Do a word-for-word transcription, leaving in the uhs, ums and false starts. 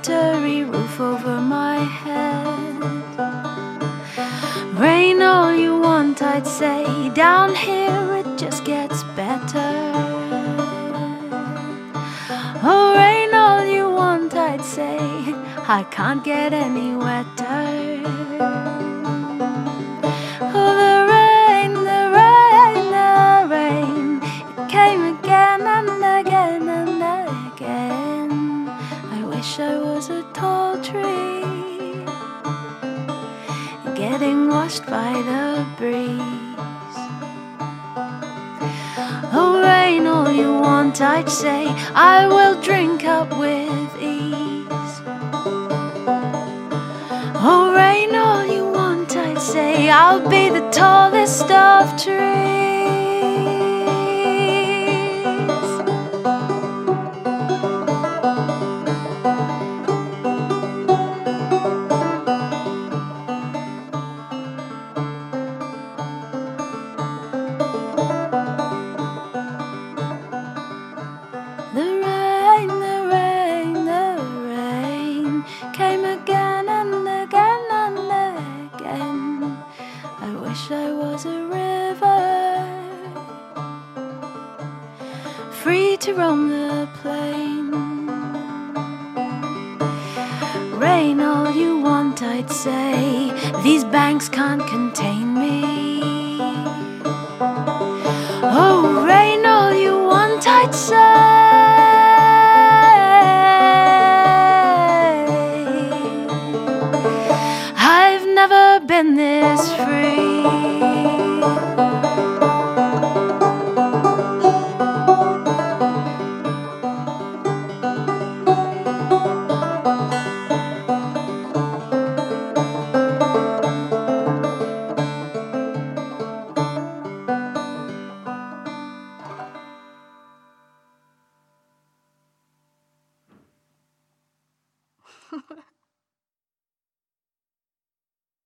watery roof over my head. Rain all you want, I'd say. Down here it just gets better. Oh, rain all you want, I'd say. I can't get any wetter. Oh, the rain, the rain, the rain, it came again and again and again. I wish I was a tall tree, getting washed by the breeze. Oh, rain all you want, I'd say. I will drink up with ease. Oh, rain all you want, I'd say. I'll be the tallest of trees. The rain, the rain, the rain came again and again and again. I wish I was a river, free to roam the plain. Rain all you want, I'd say. These banks can't contain me.